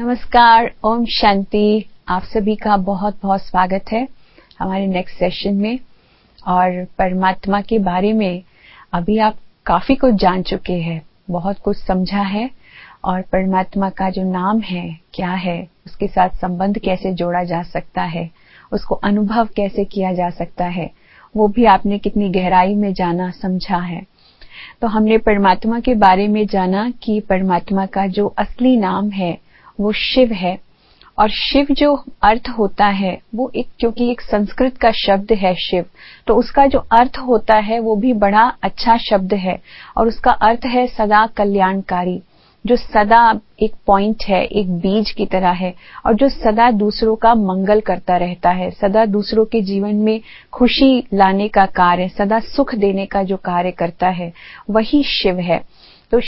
नमस्कार, ओम शांति। आप सभी का बहुत बहुत स्वागत है हमारे नेक्स्ट सेशन में। और परमात्मा के बारे में अभी आप काफी कुछ जान चुके हैं, बहुत कुछ समझा है। और परमात्मा का जो नाम है, क्या है, उसके साथ संबंध कैसे जोड़ा जा सकता है, उसको अनुभव कैसे किया जा सकता है, वो भी आपने कितनी गहराई में जाना, समझा है। तो हमने परमात्मा के बारे में जाना कि परमात्मा का जो असली नाम है वो शिव है। और शिव जो अर्थ होता है वो क्योंकि एक संस्कृत का शब्द है शिव, तो उसका जो अर्थ होता है वो भी बड़ा अच्छा शब्द है। और उसका अर्थ है सदा कल्याणकारी, जो सदा एक पॉइंट है, एक बीज की तरह है, और जो सदा दूसरों का मंगल करता रहता है, सदा दूसरों के जीवन में खुशी लाने का कार्य, सदा सुख देने का जो कार्य करता है, वही शिव है। तो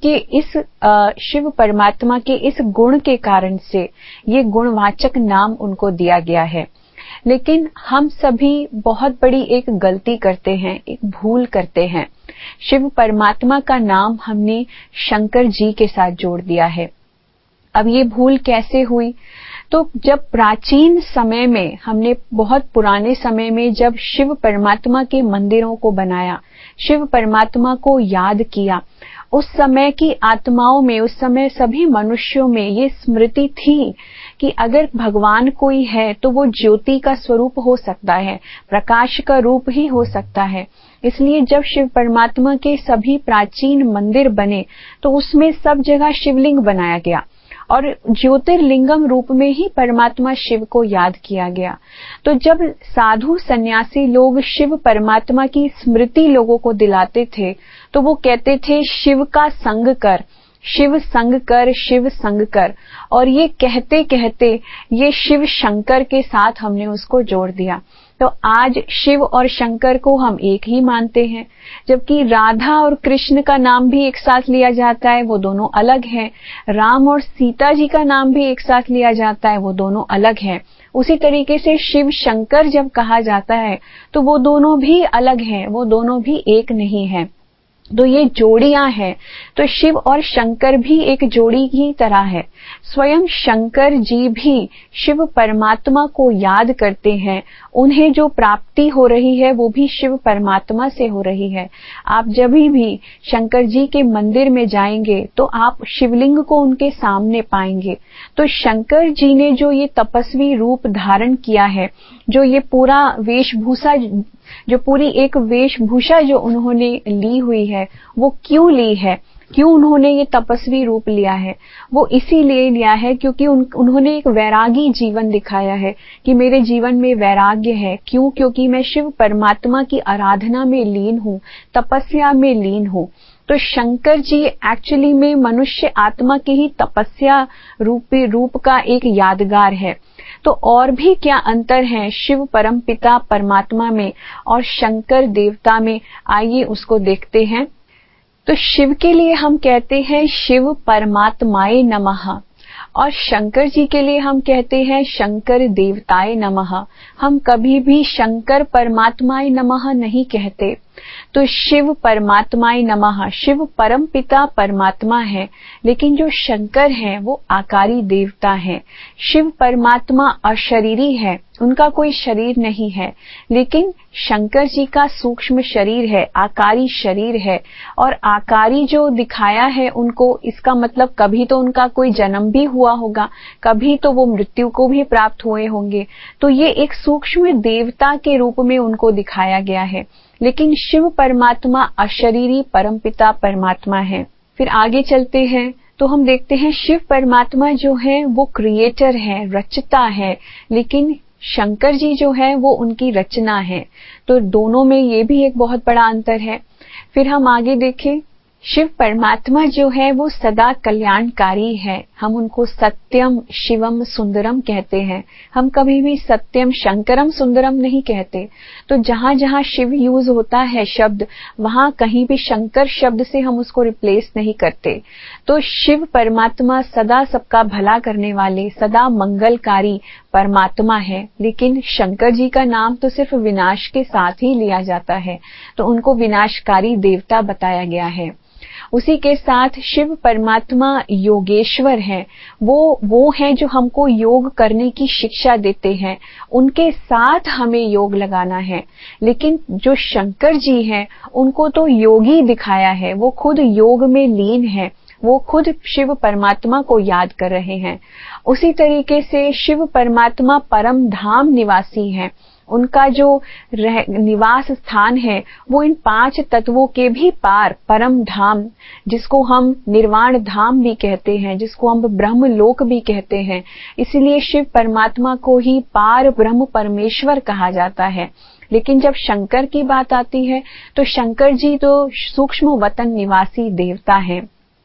शिव परमात्मा के इस गुण के कारण से ये गुणवाचक नाम उनको दिया गया है। लेकिन हम सभी बहुत बड़ी एक गलती करते हैं, एक भूल करते हैं। शिव परमात्मा का नाम हमने शंकर जी के साथ जोड़ दिया है। अब ये भूल कैसे हुई? तो जब प्राचीन समय में, हमने बहुत पुराने समय में जब शिव परमात्मा के मंदिरों को बनाया, शिव परमात्मा को याद किया, उस समय की आत्माओं में, उस समय सभी मनुष्यों में ये स्मृति थी कि अगर भगवान कोई है तो वो ज्योति का स्वरूप हो सकता है, प्रकाश का रूप ही हो सकता है। इसलिए जब शिव परमात्मा के सभी प्राचीन मंदिर बने तो उसमें सब जगह शिवलिंग बनाया गया और ज्योतिर्लिंगम रूप में ही परमात्मा शिव को याद किया गया। तो जब साधु सन्यासी लोग शिव परमात्मा की स्मृति लोगों को दिलाते थे तो वो कहते थे शिव का संग कर, शिव संग कर, शिव संग कर। और ये कहते कहते ये शिव शंकर के साथ हमने उसको जोड़ दिया। तो आज शिव और शंकर को हम एक ही मानते हैं, जबकि राधा और कृष्ण का नाम भी एक साथ लिया जाता है, वो दोनों अलग हैं। राम और सीता जी का नाम भी एक साथ लिया जाता है, वो दोनों अलग हैं। उसी तरीके से शिव शंकर जब कहा जाता है तो वो दोनों भी अलग हैं, वो दोनों भी एक नहीं है। तो ये जोड़ियां हैं। तो शिव और शंकर भी एक जोड़ी की तरह है। स्वयं शंकर जी भी शिव परमात्मा को याद करते हैं, उन्हें जो प्राप्ति हो रही है वो भी शिव परमात्मा से हो रही है। आप जब भी शंकर जी के मंदिर में जाएंगे तो आप शिवलिंग को उनके सामने पाएंगे। तो शंकर जी ने जो ये तपस्वी रूप धारण किया है, जो ये पूरा वेशभूषा, जो पूरी एक वेशभूषा जो उन्होंने ली हुई है, वो क्यों ली है, क्यों उन्होंने ये तपस्वी रूप लिया है? वो इसीलिए लिया है क्योंकि उन्होंने एक वैरागी जीवन दिखाया है कि मेरे जीवन में वैराग्य है। क्यों? क्योंकि मैं शिव परमात्मा की आराधना में लीन हूँ, तपस्या में लीन हूँ। तो शंकर जी एक्चुअली में मनुष्य आत्मा के ही तपस्या रूप का एक यादगार है। तो और भी क्या अंतर है शिव परमपिता परमात्मा में और शंकर देवता में? आइए उसको देखते हैं। तो शिव के लिए हम कहते हैं शिव परमात्माय नमः, और शंकर जी के लिए हम कहते हैं शंकर देवताय नमः। हम कभी भी शंकर परमात्माय नमः नहीं कहते। तो शिव परमात्माय नमः, शिव परम पिता परमात्मा है, लेकिन जो शंकर है वो आकारी देवता है। शिव परमात्मा अशरीरी है, उनका कोई शरीर नहीं है, लेकिन शंकर जी का सूक्ष्म शरीर है, आकारी शरीर है। और आकारी जो दिखाया है उनको, इसका मतलब कभी तो उनका कोई जन्म भी हुआ होगा, कभी तो वो मृत्यु को भी प्राप्त हुए होंगे। तो ये एक सूक्ष्म देवता के रूप में उनको दिखाया गया है। लेकिन शिव परमात्मा अशरीरी परमपिता परमात्मा है। फिर आगे चलते हैं तो हम देखते हैं शिव परमात्मा जो है वो क्रिएटर है, रचता है, लेकिन शंकर जी जो है वो उनकी रचना है। तो दोनों में ये भी एक बहुत बड़ा अंतर है। फिर हम आगे देखें, शिव परमात्मा जो है वो सदा कल्याणकारी है। हम उनको सत्यम शिवम सुंदरम कहते हैं, हम कभी भी सत्यम शंकरम सुंदरम नहीं कहते। तो जहां जहां शिव यूज होता है शब्द, वहां कहीं भी शंकर शब्द से हम उसको रिप्लेस नहीं करते। तो शिव परमात्मा सदा सबका भला करने वाले, सदा मंगलकारी परमात्मा है, लेकिन शंकर जी का नाम तो सिर्फ विनाश के साथ ही लिया जाता है, तो उनको विनाशकारी देवता बताया गया है। उसी के साथ शिव परमात्मा योगेश्वर हैं। वो हैं जो हमको योग करने की शिक्षा देते हैं, उनके साथ हमें योग लगाना है। लेकिन जो शंकर जी हैं उनको तो योगी दिखाया है, वो खुद योग में लीन है, वो खुद शिव परमात्मा को याद कर रहे हैं। उसी तरीके से शिव परमात्मा परम धाम निवासी हैं। उनका जो निवास स्थान है वो इन 5 तत्वों के भी पार परम धाम, जिसको हम निर्वाण धाम भी कहते हैं, जिसको हम ब्रह्म लोक भी कहते हैं। इसलिए शिव परमात्मा को ही पार ब्रह्म परमेश्वर कहा जाता है। लेकिन जब शंकर की बात आती है तो शंकर जी तो सूक्ष्म वतन निवासी देवता हैं।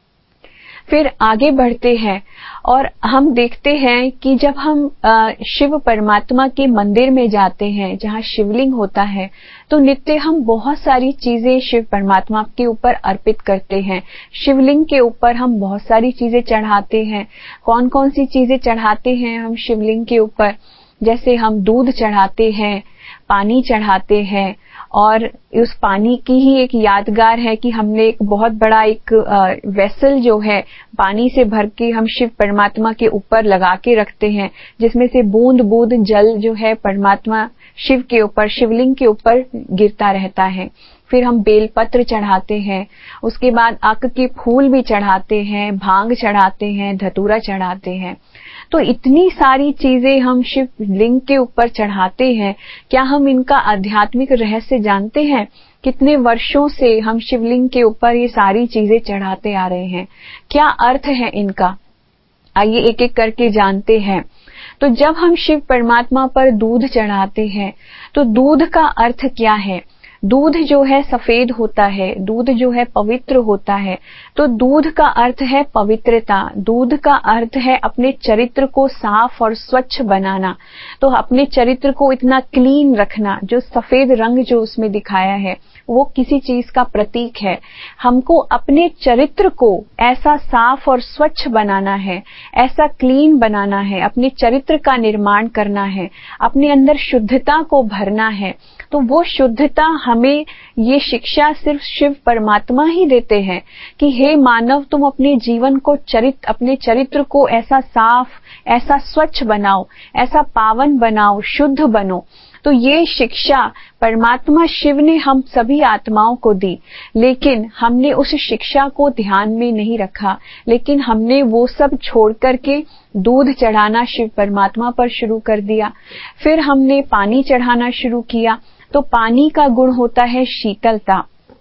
फिर आगे बढ़ते हैं और हम देखते हैं कि जब हम शिव परमात्मा के मंदिर में जाते हैं जहाँ शिवलिंग होता है, तो नित्य हम बहुत सारी चीजें शिव परमात्मा के ऊपर अर्पित करते हैं। शिवलिंग के ऊपर हम बहुत सारी चीजें चढ़ाते हैं। कौन कौन सी चीजें चढ़ाते हैं हम शिवलिंग के ऊपर? जैसे हम दूध चढ़ाते हैं, पानी चढ़ाते हैं, और उस पानी की ही एक यादगार है कि हमने एक बहुत बड़ा एक वेसल जो है पानी से भर के हम शिव परमात्मा के ऊपर लगा के रखते हैं, जिसमें से बूंद बूंद जल जो है परमात्मा शिव के ऊपर, शिवलिंग के ऊपर गिरता रहता है। फिर हम बेलपत्र चढ़ाते हैं, उसके बाद आक के फूल भी चढ़ाते हैं, भांग चढ़ाते हैं, धतूरा चढ़ाते हैं। तो इतनी सारी चीजें हम शिवलिंग के ऊपर चढ़ाते हैं। क्या हम इनका आध्यात्मिक रहस्य जानते हैं? कितने वर्षों से हम शिवलिंग के ऊपर ये सारी चीजें चढ़ाते आ रहे हैं? क्या अर्थ है इनका? आइए एक एक करके जानते हैं। तो जब हम शिव परमात्मा पर दूध चढ़ाते हैं तो दूध का अर्थ क्या है? दूध जो है सफेद होता है, दूध जो है पवित्र होता है। तो दूध का अर्थ है पवित्रता, दूध का अर्थ है अपने चरित्र को साफ और स्वच्छ बनाना। तो अपने चरित्र को इतना क्लीन रखना, जो सफेद रंग जो उसमें दिखाया है वो किसी चीज का प्रतीक है। हमको अपने चरित्र को ऐसा साफ और स्वच्छ बनाना है, ऐसा क्लीन बनाना है, अपने चरित्र का निर्माण करना है, अपने अंदर शुद्धता को भरना है। तो वो शुद्धता हमें ये शिक्षा सिर्फ शिव परमात्मा ही देते हैं कि हे मानव, तुम अपने जीवन को अपने चरित्र को ऐसा साफ, ऐसा स्वच्छ बनाओ, ऐसा पावन बनाओ, शुद्ध बनो। तो ये शिक्षा परमात्मा शिव ने हम सभी आत्माओं को दी, लेकिन हमने उस शिक्षा को ध्यान में नहीं रखा। लेकिन हमने वो सब छोड़ करके दूध चढ़ाना शिव परमात्मा पर शुरू कर दिया। फिर हमने पानी चढ़ाना शुरू किया। तो पानी का गुण होता है शीतलता,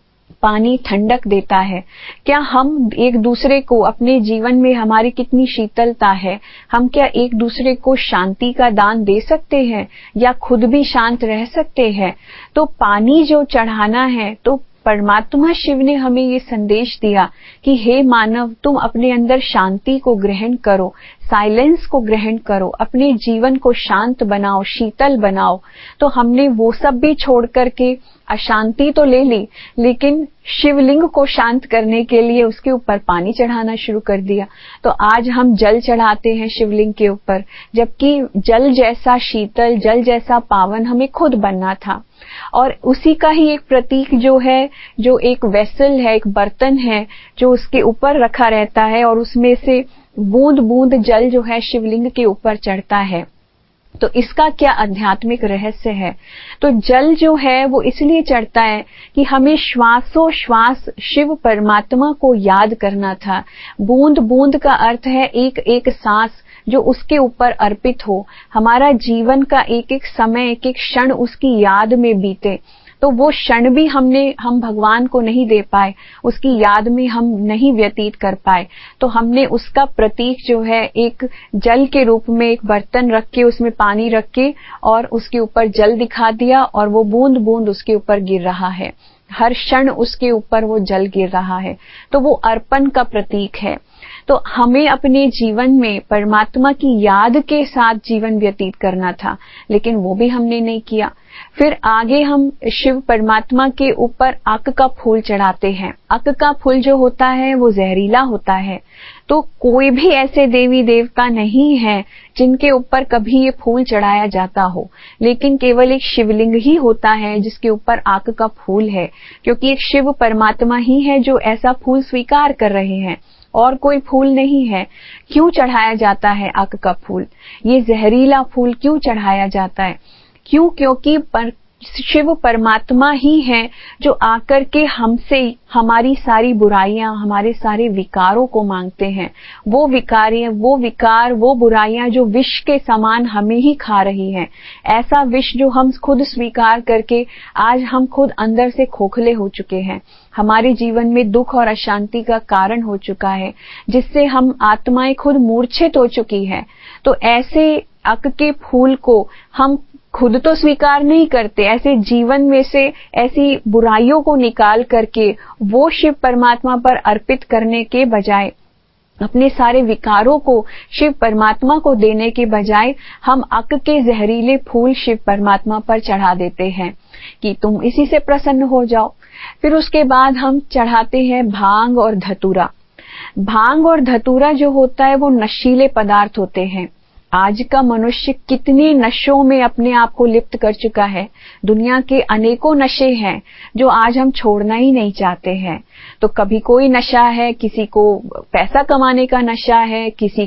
पानी ठंडक देता है। क्या हम एक दूसरे को, अपने जीवन में हमारी कितनी शीतलता है, हम क्या एक दूसरे को शांति का दान दे सकते हैं या खुद भी शांत रह सकते हैं? तो पानी जो चढ़ाना है, तो परमात्मा शिव ने हमें ये संदेश दिया कि हे मानव, तुम अपने अंदर शांति को ग्रहण करो, साइलेंस को ग्रहण करो, अपने जीवन को शांत बनाओ, शीतल बनाओ। तो हमने वो सब भी छोड़ करके अशांति तो ले ली, लेकिन शिवलिंग को शांत करने के लिए उसके ऊपर पानी चढ़ाना शुरू कर दिया। तो आज हम जल चढ़ाते हैं शिवलिंग के ऊपर, जबकि जल जैसा शीतल, जल जैसा पावन हमें खुद बनना था। और उसी का ही एक प्रतीक जो है, जो एक वेसल है, एक बर्तन है जो उसके ऊपर रखा रहता है और उसमें से बूंद बूंद जल जो है शिवलिंग के ऊपर चढ़ता है। तो इसका क्या आध्यात्मिक रहस्य है? तो जल जो है वो इसलिए चढ़ता है कि हमें श्वासों श्वास शिव परमात्मा को याद करना था। बूंद बूंद का अर्थ है एक एक सांस जो उसके ऊपर अर्पित हो, हमारा जीवन का एक एक समय, एक एक क्षण उसकी याद में बीते। तो वो क्षण भी हम भगवान को नहीं दे पाए, उसकी याद में हम नहीं व्यतीत कर पाए। तो हमने उसका प्रतीक जो है एक जल के रूप में एक बर्तन रख के, उसमें पानी रख के और उसके ऊपर जल दिखा दिया, और वो बूंद बूंद उसके ऊपर गिर रहा है, हर क्षण उसके ऊपर वो जल गिर रहा है। तो वो अर्पण का प्रतीक है। तो हमें अपने जीवन में परमात्मा की याद के साथ जीवन व्यतीत करना था, लेकिन वो भी हमने नहीं किया। फिर आगे हम शिव परमात्मा के ऊपर अक का फूल चढ़ाते हैं। अक का फूल जो होता है वो जहरीला होता है। तो कोई भी ऐसे देवी देवता नहीं है जिनके ऊपर कभी ये फूल चढ़ाया जाता हो, लेकिन केवल एक शिवलिंग ही होता है जिसके ऊपर आक का फूल है, क्योंकि एक शिव परमात्मा ही है जो ऐसा फूल स्वीकार कर रहे हैं, और कोई फूल नहीं है। क्यों चढ़ाया जाता है आक का फूल? ये जहरीला फूल क्यों चढ़ाया जाता है? क्यों? क्योंकि शिव परमात्मा ही है जो आकर के हमसे हमारी सारी बुराइयां, हमारे सारे विकारों को मांगते हैं। वो विकार, वो बुराइयां जो विष के समान हमें ही खा रही हैं। ऐसा विष जो हम खुद स्वीकार करके आज हम खुद अंदर से खोखले हो चुके हैं। हमारे जीवन में दुख और अशांति का कारण हो चुका है, जिससे हम आत्माएं खुद मूर्छित हो चुकी है। तो ऐसे अक के फूल को हम खुद तो स्वीकार नहीं करते, ऐसे जीवन में से ऐसी बुराइयों को निकाल करके वो शिव परमात्मा पर अर्पित करने के बजाय, अपने सारे विकारों को शिव परमात्मा को देने के बजाय हम अक के जहरीले फूल शिव परमात्मा पर चढ़ा देते हैं कि तुम इसी से प्रसन्न हो जाओ। फिर उसके बाद हम चढ़ाते हैं भांग और धतूरा। भांग और धतूरा जो होता है वो नशीले पदार्थ होते हैं। आज का मनुष्य कितने नशों में अपने आप को लिप्त कर चुका है। दुनिया के अनेकों नशे हैं जो आज हम छोड़ना ही नहीं चाहते हैं। तो कभी कोई नशा है, किसी को पैसा कमाने का नशा है, किसी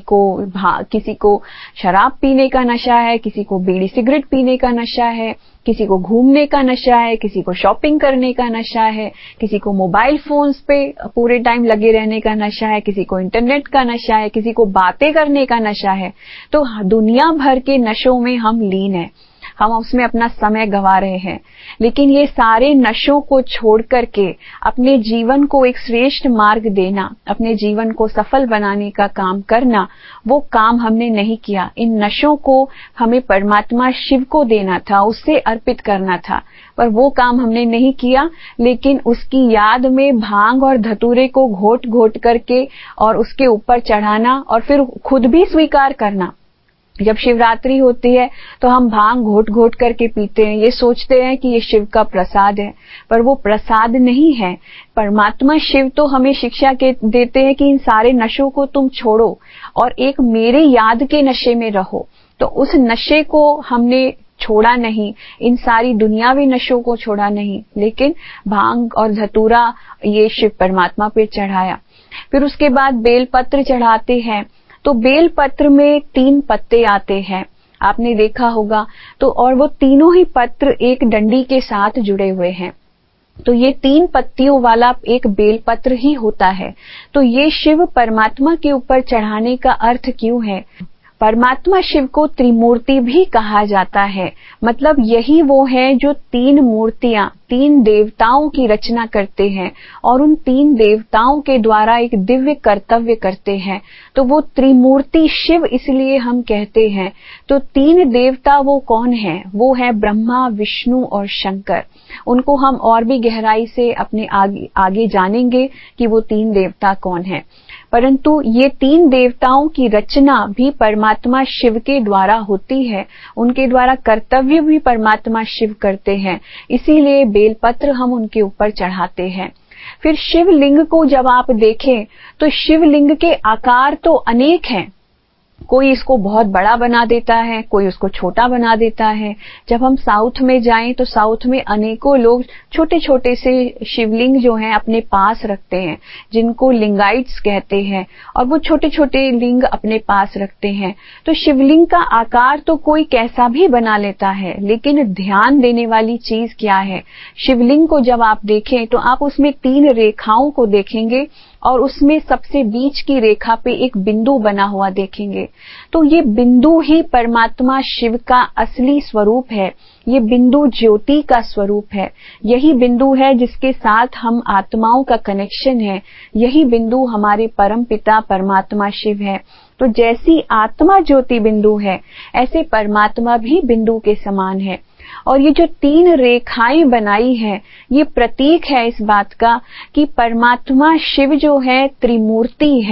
को शराब पीने का नशा है, किसी को बीड़ी सिगरेट पीने का नशा है, किसी को घूमने का नशा है, किसी को शॉपिंग करने का नशा है, किसी को मोबाइल फोन्स पे पूरे टाइम लगे रहने का नशा है, किसी को इंटरनेट का नशा है, किसी को बातें करने का नशा है। तो दुनिया भर के नशों में हम लीन हैं, हम उसमें अपना समय गंवा रहे हैं। लेकिन ये सारे नशों को छोड़ करके अपने जीवन को एक श्रेष्ठ मार्ग देना, अपने जीवन को सफल बनाने का काम करना, वो काम हमने नहीं किया। इन नशों को हमें परमात्मा शिव को देना था, उससे अर्पित करना था, पर वो काम हमने नहीं किया। लेकिन उसकी याद में भांग और धतूरे को घोट घोट करके और उसके ऊपर चढ़ाना और फिर खुद भी स्वीकार करना। जब शिवरात्रि होती है तो हम भांग घोट घोट करके पीते हैं, ये सोचते हैं कि ये शिव का प्रसाद है, पर वो प्रसाद नहीं है। परमात्मा शिव तो हमें शिक्षा देते हैं कि इन सारे नशों को तुम छोड़ो और एक मेरे याद के नशे में रहो। तो उस नशे को हमने छोड़ा नहीं, इन सारी दुनियावी नशों को छोड़ा नहीं, लेकिन भांग और धतूरा ये शिव परमात्मा पे चढ़ाया। फिर उसके बाद बेलपत्र चढ़ाते हैं। तो बेल पत्र में 3 पत्ते आते हैं, आपने देखा होगा। तो और वो तीनों ही पत्र एक डंडी के साथ जुड़े हुए हैं। तो ये 3 पत्तियों वाला एक बेल पत्र ही होता है। तो ये शिव परमात्मा के ऊपर चढ़ाने का अर्थ क्यों है? परमात्मा शिव को त्रिमूर्ति भी कहा जाता है। मतलब यही वो है जो 3 मूर्तियां, 3 देवताओं की रचना करते हैं और उन 3 देवताओं के द्वारा एक दिव्य कर्तव्य करते हैं। तो वो त्रिमूर्ति शिव इसलिए हम कहते हैं। तो 3 देवता वो कौन है? वो है ब्रह्मा, विष्णु और शंकर। उनको हम और भी गहराई से अपने आगे जानेंगे कि वो 3 देवता कौन है। परंतु ये 3 देवताओं की रचना भी परमात्मा शिव के द्वारा होती है, उनके द्वारा कर्तव्य भी परमात्मा शिव करते हैं, इसीलिए बेलपत्र हम उनके ऊपर चढ़ाते हैं। फिर शिवलिंग को जब आप देखें तो शिवलिंग के आकार तो अनेक हैं। कोई इसको बहुत बड़ा बना देता है, कोई उसको छोटा बना देता है। जब हम साउथ में जाएं तो साउथ में अनेकों लोग छोटे छोटे से शिवलिंग जो हैं अपने पास रखते हैं, जिनको लिंगाइट्स कहते हैं, और वो छोटे छोटे लिंग अपने पास रखते हैं। तो शिवलिंग का आकार तो कोई कैसा भी बना लेता है, लेकिन ध्यान देने वाली चीज क्या है? शिवलिंग को जब आप देखें तो आप उसमें 3 रेखाओं को देखेंगे और उसमें सबसे बीच की रेखा पे एक बिंदु बना हुआ देखेंगे। तो ये बिंदु ही परमात्मा शिव का असली स्वरूप है। ये बिंदु ज्योति का स्वरूप है। यही बिंदु है जिसके साथ हम आत्माओं का कनेक्शन है। यही बिंदु हमारे परम पिता परमात्मा शिव है। तो जैसी आत्मा ज्योति बिंदु है, ऐसे परमात्मा भी बिंदु के समान है। और ये जो 3 रेखाएं बनाई है, ये प्रतीक है इस बात का कि परमात्मा शिव जो है त्रिमूर्ति है।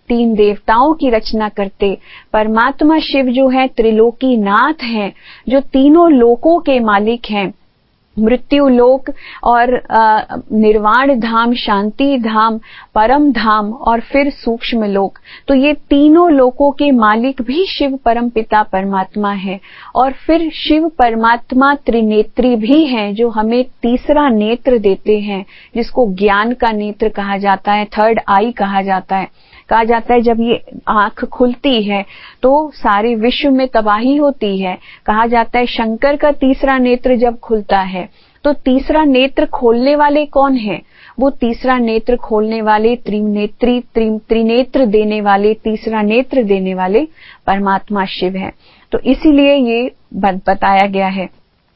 तीन देवताओं की रचना करते। परमात्मा शिव जो है त्रिलोकी नाथ हैं, जो तीनों लोकों के मालिक हैं, मृत्यु लोक और निर्वाण धाम, शांति धाम, परम धाम और फिर सूक्ष्म लोक। तो ये तीनों लोकों के मालिक भी शिव परम पिता परमात्मा है। और फिर शिव परमात्मा त्रिनेत्री भी हैं, जो हमें तीसरा नेत्र देते हैं, जिसको ज्ञान का नेत्र कहा जाता है, थर्ड आई कहा जाता है। कहा जाता है जब ये आंख खुलती है तो सारे विश्व में तबाही होती है। कहा जाता है शंकर का तीसरा नेत्र जब खुलता है तो तीसरा नेत्र खोलने वाले कौन है? वो तीसरा नेत्र खोलने वाले, त्रिनेत्र देने वाले, तीसरा नेत्र देने वाले परमात्मा शिव है। तो इसीलिए ये बताया गया है।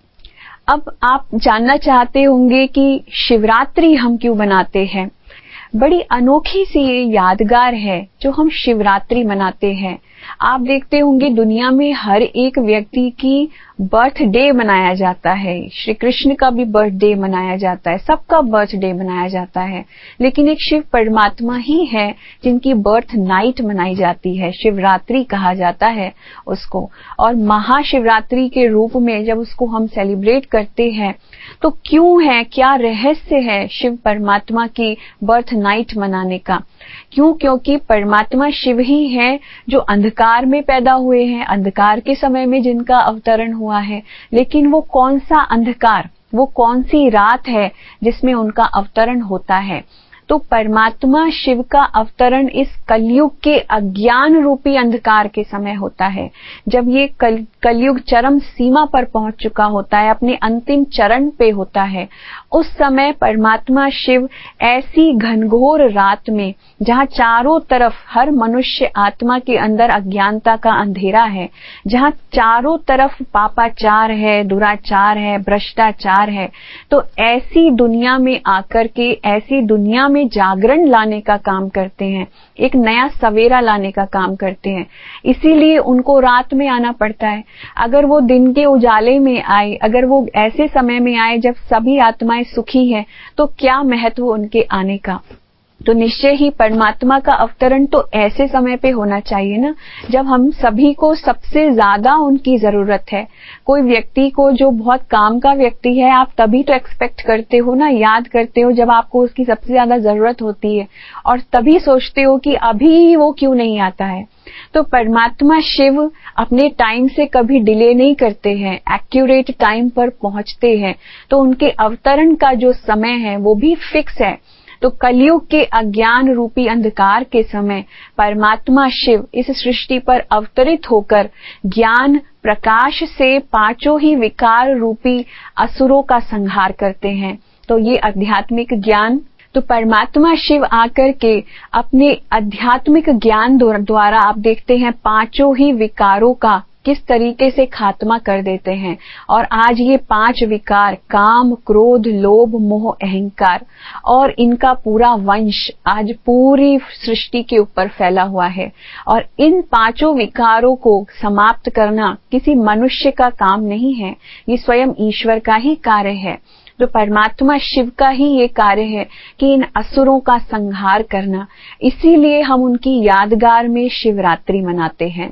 अब आप जानना चाहते होंगे कि शिवरात्रि हम क्यों मनाते हैं। बड़ी अनोखी सी ये यादगार है जो हम शिवरात्रि मनाते हैं। आप देखते होंगे दुनिया में हर एक व्यक्ति की बर्थडे मनाया जाता है। श्री कृष्ण का भी बर्थडे मनाया जाता है, सबका बर्थडे मनाया जाता है। लेकिन एक शिव परमात्मा ही है जिनकी बर्थ नाइट मनाई जाती है, शिवरात्रि कहा जाता है उसको। और महाशिवरात्रि के रूप में जब उसको हम सेलिब्रेट करते हैं तो क्यों है, क्या रहस्य है शिव परमात्मा की बर्थ नाइट मनाने का? क्यों? क्योंकि परमात्मा शिव ही है जो अंधकार में पैदा हुए हैं, अंधकार के समय में जिनका अवतरण हुआ है। लेकिन वो कौन सा अंधकार, वो कौन सी रात है जिसमें उनका अवतरण होता है? तो परमात्मा शिव का अवतरण इस कलयुग के अज्ञान रूपी अंधकार के समय होता है। जब ये कलयुग चरम सीमा पर पहुंच चुका होता है, अपने अंतिम चरण पे होता है, उस समय परमात्मा शिव ऐसी घनघोर रात में, जहां चारों तरफ हर मनुष्य आत्मा के अंदर अज्ञानता का अंधेरा है, जहां चारों तरफ पापाचार है, दुराचार है, भ्रष्टाचार है, तो ऐसी दुनिया में आकर के, ऐसी दुनिया में जागरण लाने का काम करते हैं, एक नया सवेरा लाने का काम करते हैं। इसीलिए उनको रात में आना पड़ता है। अगर वो दिन के उजाले में आए, अगर वो ऐसे समय में आए जब सभी आत्माएं सुखी हैं, तो क्या महत्व उनके आने का? तो निश्चय ही परमात्मा का अवतरण तो ऐसे समय पे होना चाहिए ना, जब हम सभी को सबसे ज्यादा उनकी जरूरत है। कोई व्यक्ति को जो बहुत काम का व्यक्ति है, आप तभी तो एक्सपेक्ट करते हो ना, याद करते हो जब आपको उसकी सबसे ज्यादा जरूरत होती है, और तभी सोचते हो कि अभी वो क्यों नहीं आता है। तो परमात्मा शिव अपने टाइम से कभी डिले नहीं करते हैं, एक्यूरेट टाइम पर पहुंचते हैं। तो उनके अवतरण का जो समय है वो भी फिक्स है। तो कलयुग के अज्ञान रूपी अंधकार के समय परमात्मा शिव इस सृष्टि पर अवतरित होकर ज्ञान प्रकाश से पांचों ही विकार रूपी असुरों का संहार करते हैं। तो ये आध्यात्मिक ज्ञान, तो परमात्मा शिव आकर के अपने आध्यात्मिक ज्ञान द्वारा आप देखते हैं पांचों ही विकारों का किस तरीके से खात्मा कर देते हैं। और आज ये पांच विकार, काम, क्रोध, लोभ, मोह, अहंकार, और इनका पूरा वंश आज पूरी सृष्टि के ऊपर फैला हुआ है। और इन पांचों विकारों को समाप्त करना किसी मनुष्य का काम नहीं है, ये स्वयं ईश्वर का ही कार्य है। तो परमात्मा शिव का ही ये कार्य है कि इन असुरों का संहार करना। इसीलिए हम उनकी यादगार में शिवरात्रि मनाते हैं।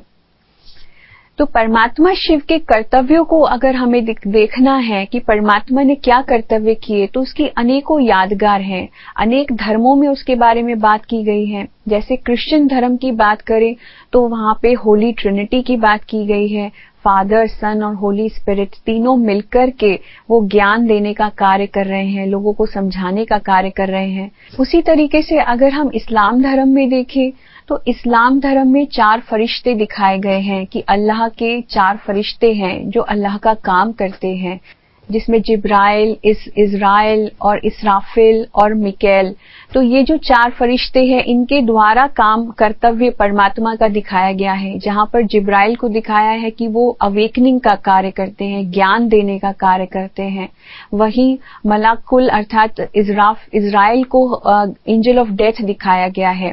तो परमात्मा शिव के कर्तव्यों को अगर हमें देखना है कि परमात्मा ने क्या कर्तव्य किए, तो उसकी अनेकों यादगार हैं। अनेक धर्मों में उसके बारे में बात की गई है। जैसे क्रिश्चियन धर्म की बात करें तो वहां पे होली ट्रिनिटी की बात की गई है। फादर, सन और होली स्पिरिट तीनों मिलकर के वो ज्ञान देने का कार्य कर रहे हैं, लोगों को समझाने का कार्य कर रहे हैं। उसी तरीके से अगर हम इस्लाम धर्म में देखें तो इस्लाम धर्म में 4 फरिश्ते दिखाए गए हैं कि अल्लाह के 4 फरिश्ते हैं जो अल्लाह का काम करते हैं, जिसमें जिब्राइल, इज़राइल और इसराफिल और मिकाएल। तो ये जो 4 फरिश्ते हैं, इनके द्वारा काम कर्तव्य परमात्मा का दिखाया गया है। जहां पर जिब्राइल को दिखाया है कि वो अवेकनिंग का कार्य करते हैं, ज्ञान देने का कार्य करते हैं। वहीं मलाकुल अर्थात इज़राइल को एंजल ऑफ डेथ दिखाया गया है।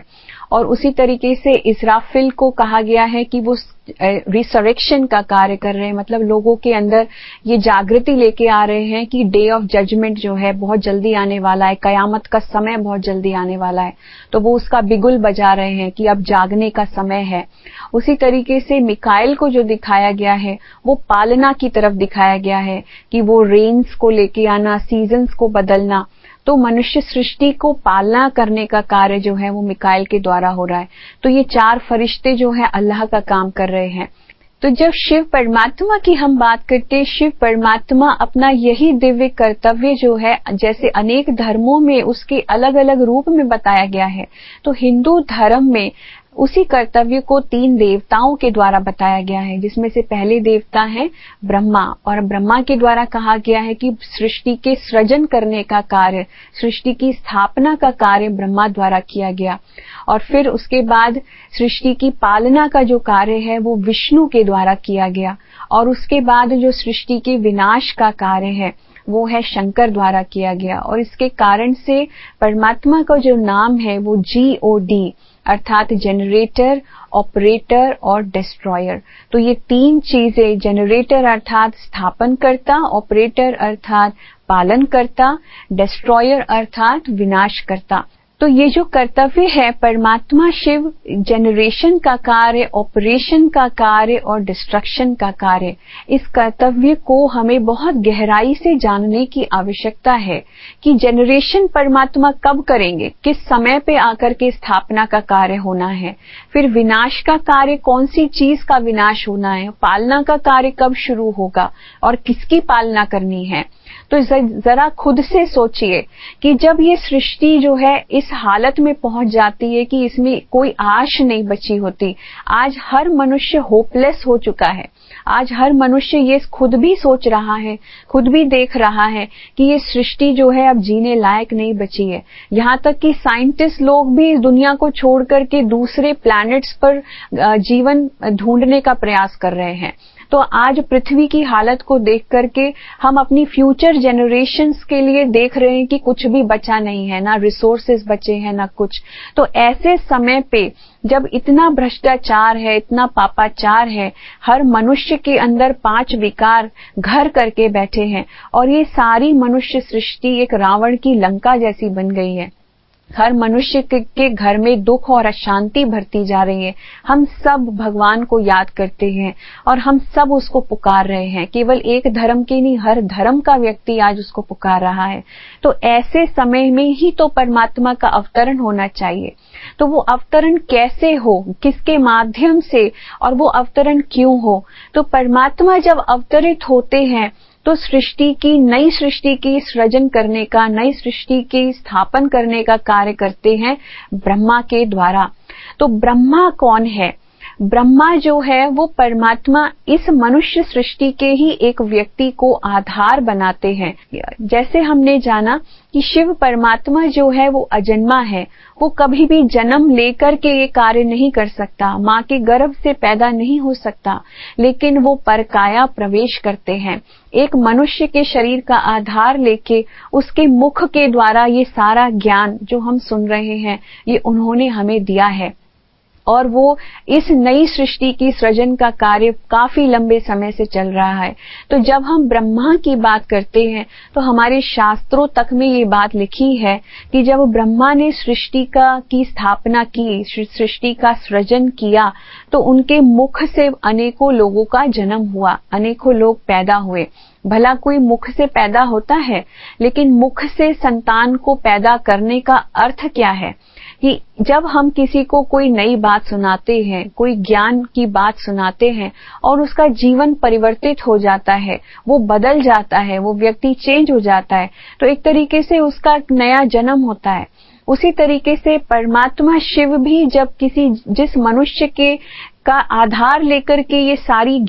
और उसी तरीके से इस्राफिल को कहा गया है कि वो रिसरेक्शन का कार्य कर रहे हैं, मतलब लोगों के अंदर ये जागृति लेके आ रहे हैं कि डे ऑफ जजमेंट जो है बहुत जल्दी आने वाला है, कयामत का समय बहुत जल्दी आने वाला है, तो वो उसका बिगुल बजा रहे हैं कि अब जागने का समय है। उसी तरीके से मिकाएल को जो दिखाया गया है वो पालना की तरफ दिखाया गया है कि वो रेन्स को लेके आना, सीजन्स को बदलना, तो मनुष्य सृष्टि को पालना करने का कार्य जो है वो मिकाएल के द्वारा हो रहा है। तो ये 4 फरिश्ते जो है अल्लाह का काम कर रहे हैं। तो जब शिव परमात्मा की हम बात करते हैं, शिव परमात्मा अपना यही दिव्य कर्तव्य जो है, जैसे अनेक धर्मों में उसके अलग अलग रूप में बताया गया है, तो हिंदू धर्म में उसी कर्तव्य को 3 देवताओं के द्वारा बताया गया है, जिसमें से पहले देवता है ब्रह्मा, और ब्रह्मा के द्वारा कहा गया है कि सृष्टि के सृजन करने का कार्य, सृष्टि की स्थापना का कार्य ब्रह्मा द्वारा किया गया। और फिर उसके बाद सृष्टि की पालना का जो कार्य है वो विष्णु के द्वारा किया गया, और उसके बाद जो सृष्टि के विनाश का कार्य है वो है शंकर द्वारा किया गया। और इसके कारण से परमात्मा का जो नाम है वो GOD अर्थात जनरेटर, ऑपरेटर और डिस्ट्रॉयर। तो ये 3 चीजें, जनरेटर अर्थात स्थापनकर्ता, ऑपरेटर अर्थात पालनकर्ता, डिस्ट्रॉयर अर्थात विनाशकर्ता, तो ये जो कर्तव्य है परमात्मा शिव, जनरेशन का कार्य, ऑपरेशन का कार्य और डिस्ट्रक्शन का कार्य, इस कर्तव्य को हमें बहुत गहराई से जानने की आवश्यकता है कि जनरेशन परमात्मा कब करेंगे, किस समय पे आकर के स्थापना का कार्य होना है, फिर विनाश का कार्य, कौन सी चीज का विनाश होना है, पालना का कार्य कब शुरू होगा और किसकी पालना करनी है। तो जरा खुद से सोचिए कि जब ये सृष्टि जो है इस हालत में पहुंच जाती है कि इसमें कोई आश नहीं बची होती, आज हर मनुष्य होपलेस हो चुका है, आज हर मनुष्य ये खुद भी सोच रहा है, खुद भी देख रहा है कि ये सृष्टि जो है अब जीने लायक नहीं बची है। यहाँ तक कि साइंटिस्ट लोग भी इस दुनिया को छोड़ करके दूसरे प्लैनेट्स पर जीवन ढूंढने का प्रयास कर रहे हैं। तो आज पृथ्वी की हालत को देख करके हम अपनी फ्यूचर जनरेशंस के लिए देख रहे हैं कि कुछ भी बचा नहीं है, ना रिसोर्सेज बचे हैं ना कुछ। तो ऐसे समय पे जब इतना भ्रष्टाचार है, इतना पापाचार है, हर मनुष्य के अंदर 5 विकार घर करके बैठे हैं, और ये सारी मनुष्य सृष्टि एक रावण की लंका जैसी बन गई है। हर मनुष्य के घर में दुख और अशांति भरती जा रही है। हम सब भगवान को याद करते हैं और हम सब उसको पुकार रहे हैं, केवल एक धर्म के नहीं, हर धर्म का व्यक्ति आज उसको पुकार रहा है। तो ऐसे समय में ही तो परमात्मा का अवतरण होना चाहिए। तो वो अवतरण कैसे हो, किसके माध्यम से, और वो अवतरण क्यों हो? तो परमात्मा जब अवतरित होते हैं तो सृष्टि की, नई सृष्टि की सृजन करने का, नई सृष्टि की स्थापन करने का कार्य करते हैं ब्रह्मा के द्वारा। तो ब्रह्मा कौन है? ब्रह्मा जो है वो परमात्मा इस मनुष्य सृष्टि के ही एक व्यक्ति को आधार बनाते हैं। जैसे हमने जाना कि शिव परमात्मा जो है वो अजन्मा है, वो कभी भी जन्म लेकर के ये कार्य नहीं कर सकता, माँ के गर्भ से पैदा नहीं हो सकता, लेकिन वो परकाया प्रवेश करते हैं। एक मनुष्य के शरीर का आधार लेके उसके मुख के द्वारा ये सारा ज्ञान जो हम सुन रहे हैं ये उन्होंने हमें दिया है, और वो इस नई सृष्टि की सृजन का कार्य काफी लंबे समय से चल रहा है। तो जब हम ब्रह्मा की बात करते हैं तो हमारे शास्त्रों तक में ये बात लिखी है कि जब ब्रह्मा ने सृष्टि की स्थापना की, सृष्टि का सृजन किया, तो उनके मुख से अनेकों लोगों का जन्म हुआ, अनेकों लोग पैदा हुए। भला कोई मुख से पैदा होता है, लेकिन मुख से संतान को पैदा करने का अर्थ क्या है कि जब हम किसी को कोई नई बात सुनाते हैं, कोई ज्ञान की बात सुनाते हैं और उसका जीवन परिवर्तित हो जाता है, वो बदल जाता है, वो व्यक्ति चेंज हो जाता है, तो एक तरीके से उसका नया जन्म होता है। उसी तरीके से परमात्मा शिव भी जब जिस मनुष्य के का आधार लेकर के ये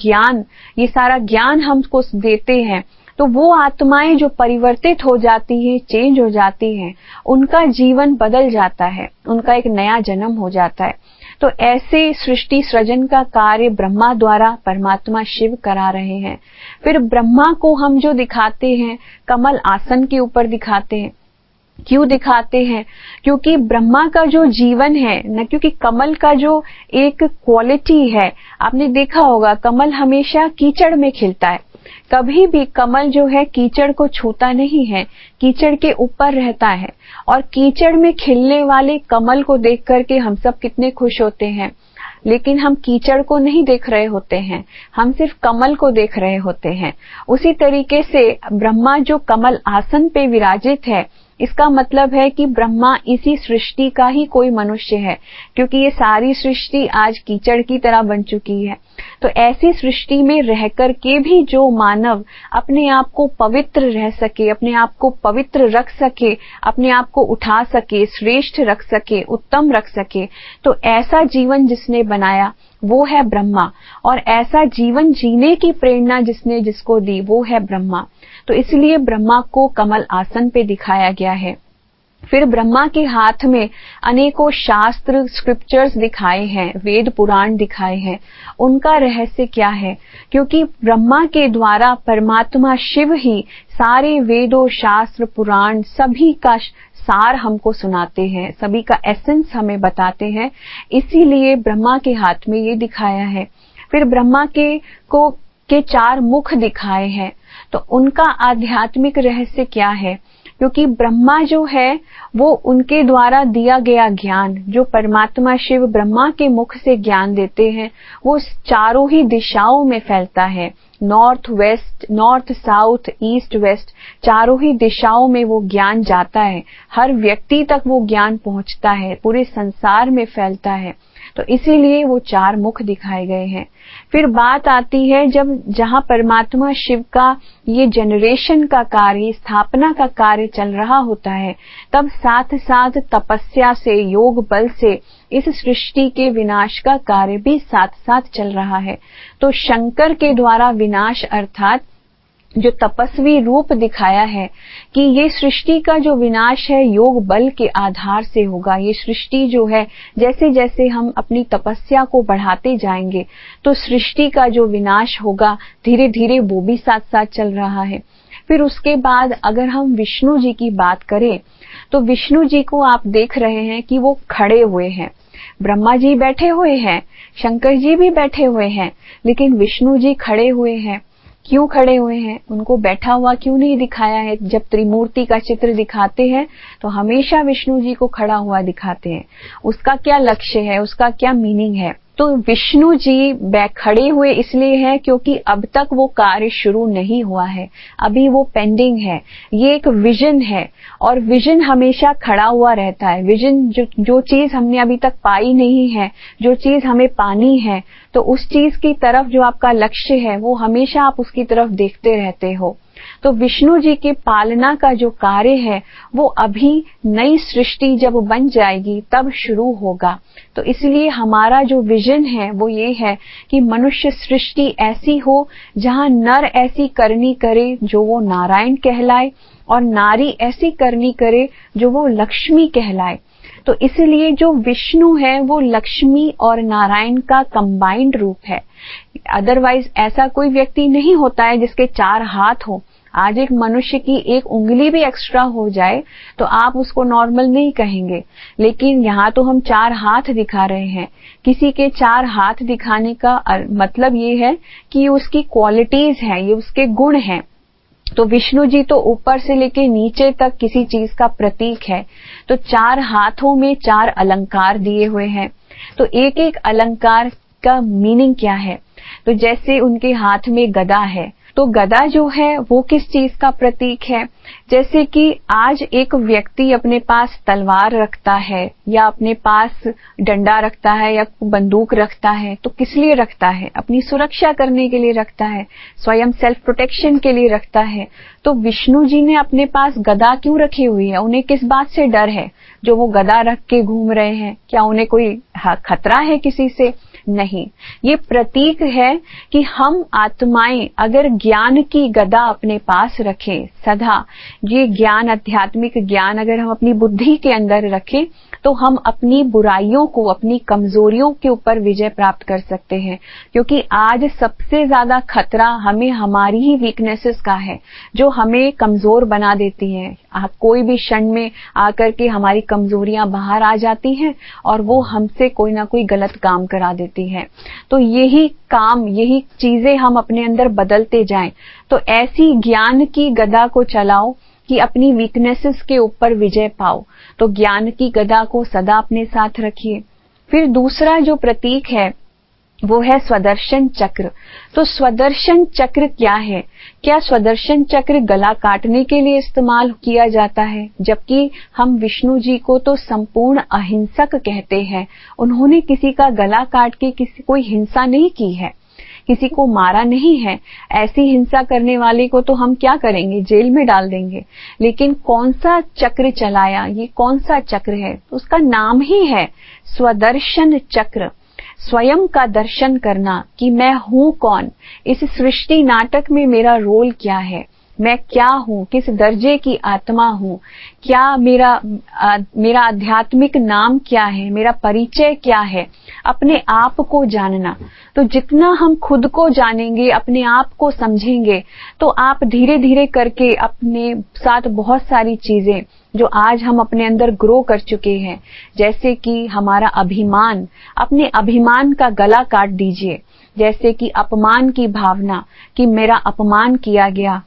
सारा ज्ञान हमको देते हैं, तो वो आत्माएं जो परिवर्तित हो जाती हैं, चेंज हो जाती हैं, उनका जीवन बदल जाता है, उनका एक नया जन्म हो जाता है। तो ऐसे सृष्टि सृजन का कार्य ब्रह्मा द्वारा परमात्मा शिव करा रहे हैं। फिर ब्रह्मा को हम जो दिखाते हैं कमल आसन के ऊपर दिखाते हैं, क्यों दिखाते हैं? क्योंकि ब्रह्मा का जो जीवन है न, क्योंकि कमल का जो एक क्वालिटी है, आपने देखा होगा कमल हमेशा कीचड़ में खिलता है। कभी भी कमल जो है कीचड़ को छूता नहीं है, कीचड़ के ऊपर रहता है। और कीचड़ में खिलने वाले कमल को देख करके हम सब कितने खुश होते हैं, लेकिन हम कीचड़ को नहीं देख रहे होते हैं, हम सिर्फ कमल को देख रहे होते हैं। उसी तरीके से ब्रह्मा जो कमल आसन पे विराजित है, इसका मतलब है कि ब्रह्मा इसी सृष्टि का ही कोई मनुष्य है, क्योंकि ये सारी सृष्टि आज कीचड़ की तरह बन चुकी है। तो ऐसी सृष्टि में रह कर के भी जो मानव अपने आप को पवित्र रह सके, अपने आप को पवित्र रख सके, अपने आप को उठा सके, श्रेष्ठ रख सके, उत्तम रख सके, तो ऐसा जीवन जिसने बनाया वो है ब्रह्मा। और ऐसा जीवन जीने की प्रेरणा जिसने जिसको दी वो है ब्रह्मा। तो इसलिए ब्रह्मा को कमल आसन पे दिखाया गया है। फिर ब्रह्मा के हाथ में अनेकों शास्त्र स्क्रिप्चर्स दिखाए हैं, वेद पुराण दिखाए हैं। उनका रहस्य क्या है? क्योंकि ब्रह्मा के द्वारा परमात्मा शिव ही सारे वेदों, शास्त्र, पुराण सभी का सार हमको सुनाते हैं, सभी का एसेंस हमें बताते हैं। इसीलिए ब्रह्मा के हाथ में ये दिखाया है। फिर ब्रह्मा के 4 मुख दिखाए हैं। तो उनका आध्यात्मिक रहस्य क्या है? क्योंकि ब्रह्मा जो है वो उनके द्वारा दिया गया ज्ञान, जो परमात्मा शिव ब्रह्मा के मुख से ज्ञान देते हैं, वो चारों ही दिशाओं में फैलता है। North west, north south, east west, चारों ही दिशाओं में वो ज्ञान जाता है। हर व्यक्ति तक वो ज्ञान पहुंचता है, पूरे संसार में फैलता है। तो इसीलिए वो 4 मुख दिखाए गए हैं। फिर बात आती है जहां परमात्मा शिव का ये जनरेशन का कार्य, स्थापना का कार्य चल रहा होता है, तब साथ साथ तपस्या से, योग बल से इस सृष्टि के विनाश का कार्य भी साथ साथ चल रहा है। तो शंकर के द्वारा विनाश अर्थात जो तपस्वी रूप दिखाया है कि ये सृष्टि का जो विनाश है योग बल के आधार से होगा। ये सृष्टि जो है जैसे जैसे हम अपनी तपस्या को बढ़ाते जाएंगे तो सृष्टि का जो विनाश होगा धीरे धीरे वो भी साथ साथ चल रहा है। फिर उसके बाद अगर हम विष्णु जी की बात करें तो विष्णु जी को आप देख रहे हैं कि वो खड़े हुए हैं। ब्रह्मा जी बैठे हुए हैं, शंकर जी भी बैठे हुए हैं, लेकिन विष्णु जी खड़े हुए हैं। क्यों खड़े हुए हैं? उनको बैठा हुआ क्यों नहीं दिखाया है? जब त्रिमूर्ति का चित्र दिखाते हैं तो हमेशा विष्णु जी को खड़ा हुआ दिखाते हैं। उसका क्या लक्ष्य है? उसका क्या मीनिंग है? तो विष्णु जी खड़े हुए इसलिए हैं क्योंकि अब तक वो कार्य शुरू नहीं हुआ है, अभी वो पेंडिंग है। ये एक विजन है और विजन हमेशा खड़ा हुआ रहता है। विजन जो चीज हमने अभी तक पाई नहीं है, जो चीज हमें पानी है, तो उस चीज की तरफ जो आपका लक्ष्य है वो हमेशा आप उसकी तरफ देखते रहते हो। तो विष्णु जी के पालना का जो कार्य है वो अभी नई सृष्टि जब बन जाएगी तब शुरू होगा। तो इसलिए हमारा जो विजन है वो ये है कि मनुष्य सृष्टि ऐसी हो जहां नर ऐसी करनी करे जो वो नारायण कहलाए और नारी ऐसी करनी करे जो वो लक्ष्मी कहलाए। तो इसलिए जो विष्णु है वो लक्ष्मी और नारायण का कंबाइंड रूप है। अदरवाइज ऐसा कोई व्यक्ति नहीं होता है जिसके 4 हाथ हो। आज एक मनुष्य की एक उंगली भी एक्स्ट्रा हो जाए तो आप उसको नॉर्मल नहीं कहेंगे, लेकिन यहाँ तो हम 4 हाथ दिखा रहे हैं। किसी के 4 हाथ दिखाने का मतलब ये है कि उसकी क्वालिटीज हैं, ये उसके गुण हैं। तो विष्णु जी तो ऊपर से लेके नीचे तक किसी चीज का प्रतीक है। तो 4 हाथों में 4 अलंकार दिए हुए हैं। तो एक एक अलंकार का मीनिंग क्या है? तो जैसे उनके हाथ में गदा है, तो गदा जो है वो किस चीज का प्रतीक है? जैसे कि आज एक व्यक्ति अपने पास तलवार रखता है या अपने पास डंडा रखता है या बंदूक रखता है, तो किस लिए रखता है? अपनी सुरक्षा करने के लिए रखता है, स्वयं सेल्फ प्रोटेक्शन के लिए रखता है। तो विष्णु जी ने अपने पास गदा क्यों रखी हुई है? उन्हें किस बात से डर है जो वो गदा रख के घूम रहे हैं? क्या उन्हें कोई खतरा है किसी से? नहीं। ये प्रतीक है कि हम आत्माएं अगर ज्ञान की गदा अपने पास रखें, सदा ये ज्ञान, आध्यात्मिक ज्ञान अगर हम अपनी बुद्धि के अंदर रखें तो हम अपनी बुराइयों को, अपनी कमजोरियों के ऊपर विजय प्राप्त कर सकते हैं। क्योंकि आज सबसे ज्यादा खतरा हमें हमारी ही वीकनेसेस का है, जो हमें कमजोर बना देती है। कोई भी क्षण में आकर के हमारी कमजोरियां बाहर आ जाती हैं और वो हमसे कोई ना कोई गलत काम करा देती है। तो यही काम, यही चीजें हम अपने अंदर बदलते जाएं। तो ऐसी ज्ञान की गदा को चलाओ कि अपनी वीकनेसेस के ऊपर विजय पाओ। तो ज्ञान की गदा को सदा अपने साथ रखिए। फिर दूसरा जो प्रतीक है वो है स्वदर्शन चक्र। तो स्वदर्शन चक्र क्या है? क्या स्वदर्शन चक्र गला काटने के लिए इस्तेमाल किया जाता है? जबकि हम विष्णु जी को तो संपूर्ण अहिंसक कहते हैं। उन्होंने किसी का गला काट के कोई हिंसा नहीं की है, किसी को मारा नहीं है। ऐसी हिंसा करने वाले को तो हम क्या करेंगे? जेल में डाल देंगे। लेकिन कौन सा चक्र चलाया? ये कौन सा चक्र है? उसका नाम ही है स्वदर्शन चक्र। स्वयं का दर्शन करना कि मैं हूं कौन, इस सृष्टि नाटक में मेरा रोल क्या है, मैं क्या हूं, किस दर्जे की आत्मा हूं, क्या मेरा आध्यात्मिक नाम क्या है, मेरा परिचय क्या है, अपने आप को जानना। तो जितना हम खुद को जानेंगे, अपने आप को समझेंगे, तो आप धीरे धीरे करके अपने साथ बहुत सारी चीजें जो आज हम अपने अंदर ग्रो कर चुके हैं, जैसे कि हमारा अभिमान, अपने अभिमान का गला काट दीजिए। जैसे कि अपमान की भावना कि मेरा अपमान किया गया,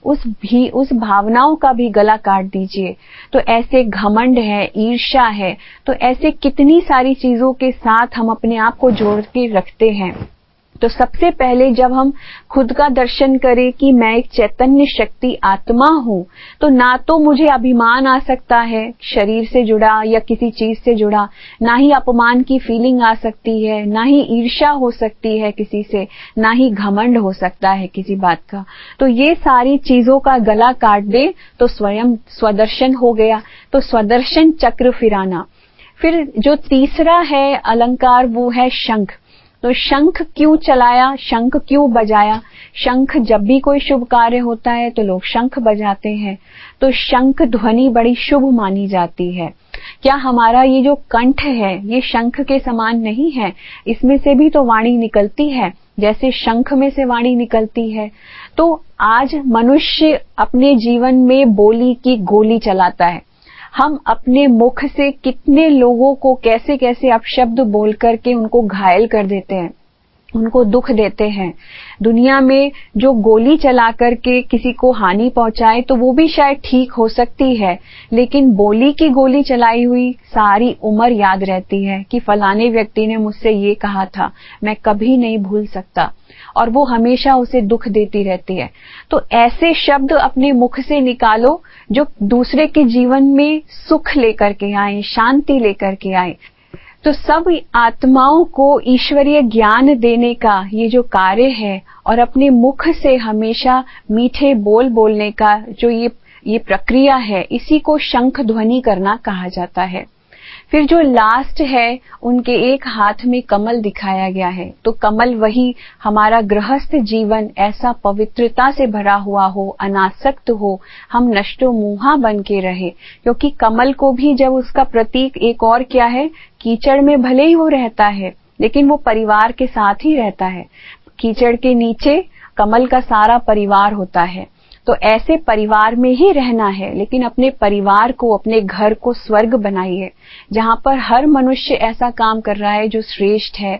उस भावनाओं का भी गला काट दीजिए। तो ऐसे घमंड है, ईर्ष्या है, तो ऐसे कितनी सारी चीजों के साथ हम अपने आप को जोड़ के रखते हैं। तो सबसे पहले जब हम खुद का दर्शन करें कि मैं एक चैतन्य शक्ति आत्मा हूं, तो ना तो मुझे अभिमान आ सकता है शरीर से जुड़ा या किसी चीज से जुड़ा, ना ही अपमान की फीलिंग आ सकती है, ना ही ईर्ष्या हो सकती है किसी से, ना ही घमंड हो सकता है किसी बात का। तो ये सारी चीजों का गला काट दे तो स्वयं स्वदर्शन हो गया। तो स्वदर्शन चक्र फिराना। फिर जो तीसरा है अलंकार वो है शंख। तो शंख क्यों चलाया, शंख क्यों बजाया? शंख जब भी कोई शुभ कार्य होता है तो लोग शंख बजाते हैं। तो शंख ध्वनि बड़ी शुभ मानी जाती है। क्या हमारा ये जो कंठ है ये शंख के समान नहीं है? इसमें से भी तो वाणी निकलती है, जैसे शंख में से वाणी निकलती है। तो आज मनुष्य अपने जीवन में बोली की गोली चलाता है। हम अपने मुख से कितने लोगों को कैसे कैसे अपशब्द बोल करके उनको घायल कर देते हैं, उनको दुख देते हैं। दुनिया में जो गोली चला करके किसी को हानि पहुंचाए तो वो भी शायद ठीक हो सकती है, लेकिन बोली की गोली चलाई हुई सारी उम्र याद रहती है कि फलाने व्यक्ति ने मुझसे ये कहा था, मैं कभी नहीं भूल सकता, और वो हमेशा उसे दुख देती रहती है। तो ऐसे शब्द अपने मुख से निकालो जो दूसरे के जीवन में सुख लेकर के आए, शांति लेकर के आए। तो सब आत्माओं को ईश्वरीय ज्ञान देने का ये जो कार्य है, और अपने मुख से हमेशा मीठे बोल बोलने का जो ये प्रक्रिया है, इसी को शंख ध्वनि करना कहा जाता है। फिर जो लास्ट है उनके एक हाथ में कमल दिखाया गया है। तो कमल वही हमारा गृहस्थ जीवन ऐसा पवित्रता से भरा हुआ हो, अनासक्त हो, हम नष्टो मुहा बन के रहे। क्योंकि कमल को भी जब उसका प्रतीक एक और क्या है, कीचड़ में भले ही वो रहता है लेकिन वो परिवार के साथ ही रहता है। कीचड़ के नीचे कमल का सारा परिवार होता है। तो ऐसे परिवार में ही रहना है, लेकिन अपने परिवार को, अपने घर को स्वर्ग बनाइए, जहां पर हर मनुष्य ऐसा काम कर रहा है जो श्रेष्ठ है।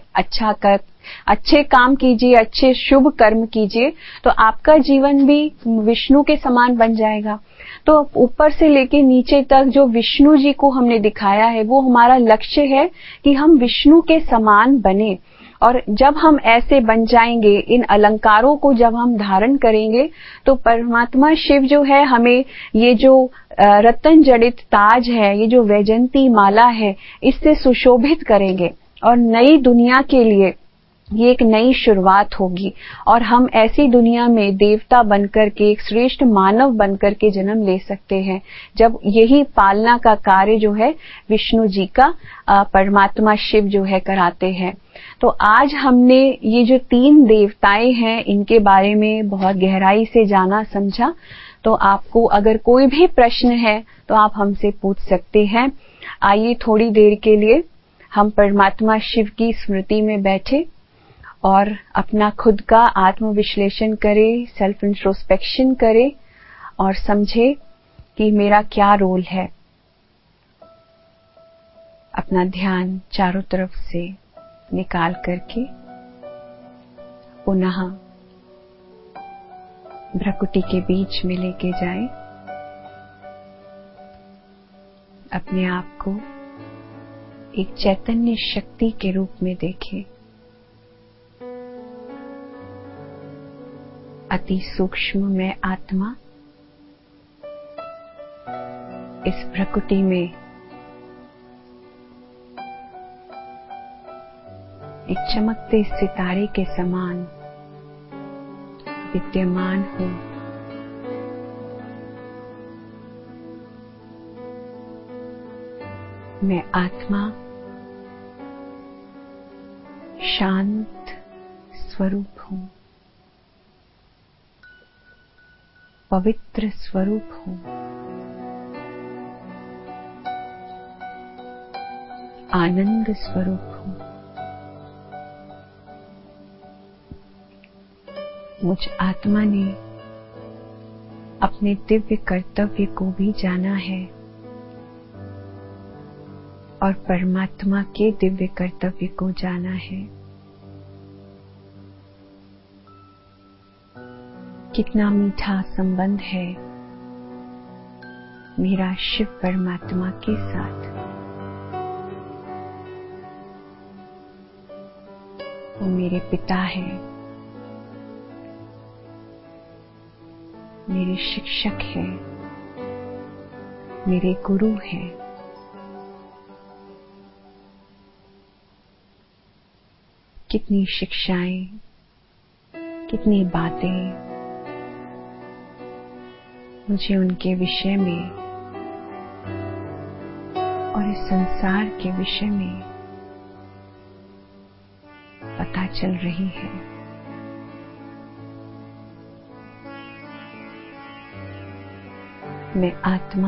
अच्छे काम कीजिए, अच्छे शुभ कर्म कीजिए, तो आपका जीवन भी विष्णु के समान बन जाएगा। तो ऊपर से लेके नीचे तक जो विष्णु जी को हमने दिखाया है, वो हमारा लक्ष्य है कि हम विष्णु के समान बने। और जब हम ऐसे बन जाएंगे, इन अलंकारों को जब हम धारण करेंगे, तो परमात्मा शिव जो है हमें ये जो रत्न जड़ित ताज है, ये जो वैजंती माला है, इससे सुशोभित करेंगे। और नई दुनिया के लिए ये एक नई शुरुआत होगी, और हम ऐसी दुनिया में देवता बनकर के, एक श्रेष्ठ मानव बनकर के जन्म ले सकते हैं, जब यही पालना का कार्य जो है विष्णु जी का परमात्मा शिव जो है कराते हैं। तो आज हमने ये जो 3 देवताएं हैं इनके बारे में बहुत गहराई से जाना समझा। तो आपको अगर कोई भी प्रश्न है तो आप हमसे पूछ सकते हैं। आइए थोड़ी देर के लिए हम परमात्मा शिव की स्मृति में बैठे और अपना खुद का आत्मविश्लेषण करें, सेल्फ इंट्रोस्पेक्शन करें और समझे कि मेरा क्या रोल है। अपना ध्यान चारों तरफ से निकाल करके पुनः भ्रकुटी के बीच में लेके जाएं। अपने आप को एक चैतन्य शक्ति के रूप में देखें। अति सूक्ष्म मैं आत्मा इस भ्रकुटी में एक चमकते सितारे के समान विद्यमान हूं। मैं आत्मा शांत स्वरूप हूं, पवित्र स्वरूप हूं, आनंद स्वरूप हूं। मुझ आत्मा ने अपने दिव्य कर्तव्य को भी जाना है और परमात्मा के दिव्य कर्तव्य को जाना है। कितना मीठा संबंध है मेरा शिव परमात्मा के साथ। वो मेरे पिता हैं, मेरे शिक्षक हैं, मेरे गुरु हैं। कितनी शिक्षाएं, कितनी बातें मुझे उनके विषय में और इस संसार के विषय में पता चल रही है। मैं आत्मा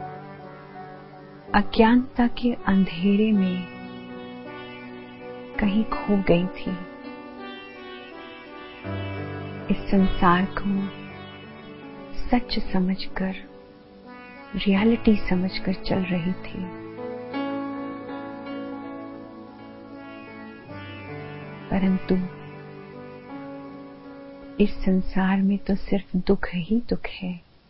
अज्ञानता के अंधेरे में कहीं खो गई थी। इस संसार को सच समझकर, रियलिटी समझकर चल रही थी। परंतु इस संसार में तो सिर्फ दुख ही दुख है।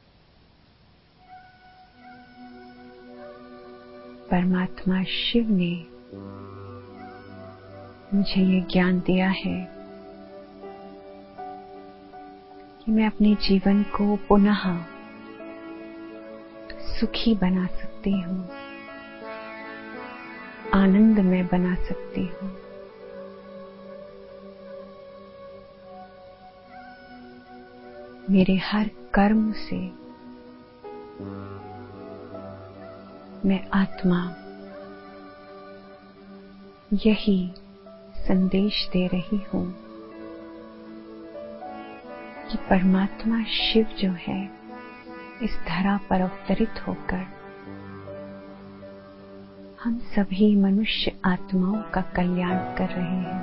परमात्मा शिव ने मुझे ये ज्ञान दिया है कि मैं अपने जीवन को पुनः सुखी बना सकती हूँ, आनंदमय बना सकती हूँ। मेरे हर कर्म से मैं आत्मा यही संदेश दे रही हूं कि परमात्मा शिव जो है इस धरा पर अवतरित होकर हम सभी मनुष्य आत्माओं का कल्याण कर रहे हैं।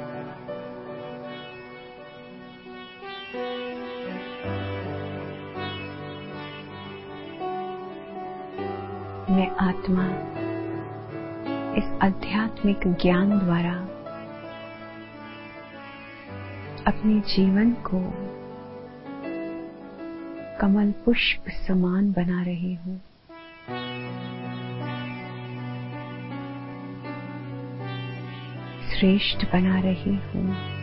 मैं आत्मा इस आध्यात्मिक ज्ञान द्वारा अपने जीवन को कमल पुष्प समान बना रही हूँ। श्रेष्ठ बना रही हूँ,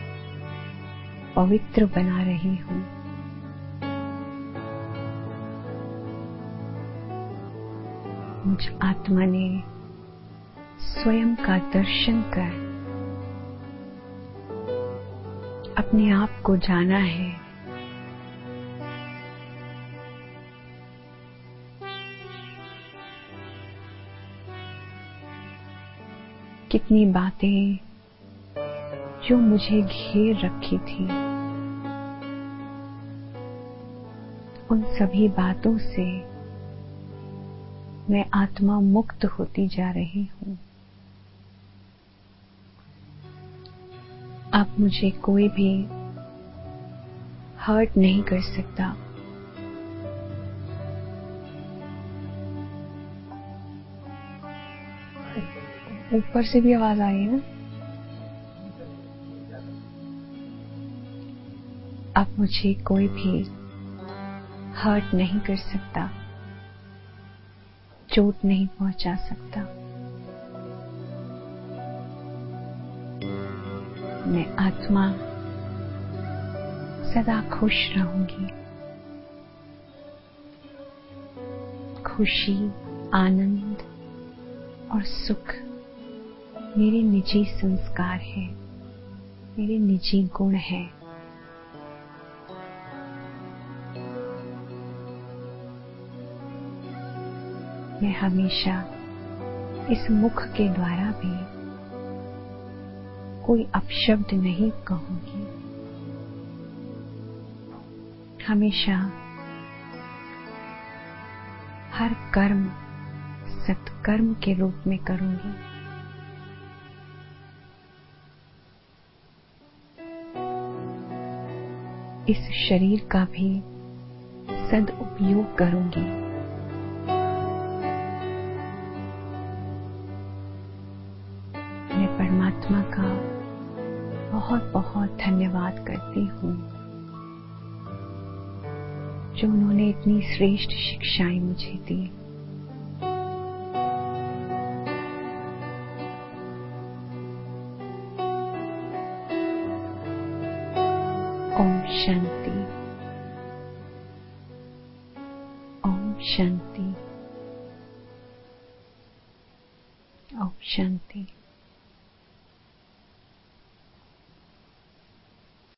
पवित्र बना रही हूँ। मुझ आत्मा ने स्वयं का दर्शन कर अपने आप को जाना है। कितनी बातें जो मुझे घेर रखी थी उन सभी बातों से मैं आत्मा मुक्त होती जा रही हूं। अब मुझे कोई भी हर्ट नहीं कर सकता। ऊपर से भी आवाज आ रही है ना? अब मुझे कोई भी हर्ट नहीं कर सकता, चोट नहीं पहुंचा सकता। मैं आत्मा सदा खुश रहूंगी। खुशी, आनंद और सुख मेरे निजी संस्कार है, मेरे निजी गुण है। मैं हमेशा इस मुख के द्वारा भी कोई अपशब्द नहीं कहूंगी। हमेशा हर कर्म सत्कर्म के रूप में करूंगी। इस शरीर का भी सदुपयोग करूंगी। मैं परमात्मा का बहुत बहुत धन्यवाद करती हूँ जो उन्होंने इतनी श्रेष्ठ शिक्षाएं मुझे दी। ओम शांति। ओम शांति। ओम शांति।